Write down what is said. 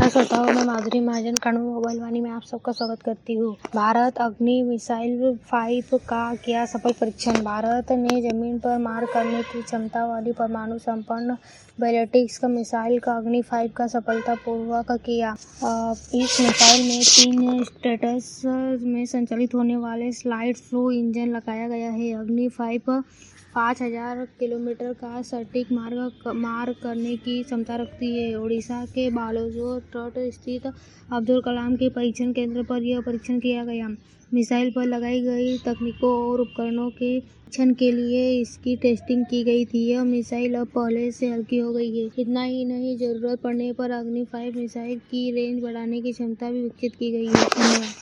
नमस्कार श्रोताओं, मैं माधुरी महाजन कणु मोबाइल वाणी में आप सबका स्वागत करती हूँ। भारत अग्नि मिसाइल 5 का किया सफल परीक्षण। भारत ने जमीन पर मार करने की क्षमता वाली परमाणु संपन्न बैलिस्टिक मिसाइल का अग्नि 5 का सफलतापूर्वक किया। इस मिसाइल में 3 स्टेट्स में संचालित होने वाले स्लाइड थ्रू इंजन लगाया गया है। अग्नि 5 5000 किलोमीटर का सटीक मार करने की क्षमता रखती है। ओडिशा के बालासोर तट स्थित अब्दुल कलाम के परीक्षण केंद्र पर यह परीक्षण किया गया। मिसाइल पर लगाई गई तकनीकों और उपकरणों के परीक्षण के लिए इसकी टेस्टिंग की गई थी। यह मिसाइल अब पहले से हल्की हो गई है। इतना ही नहीं, जरूरत पड़ने पर अग्नि 5 मिसाइल की रेंज बढ़ाने की क्षमता भी विकसित की गई है। धन्यवाद।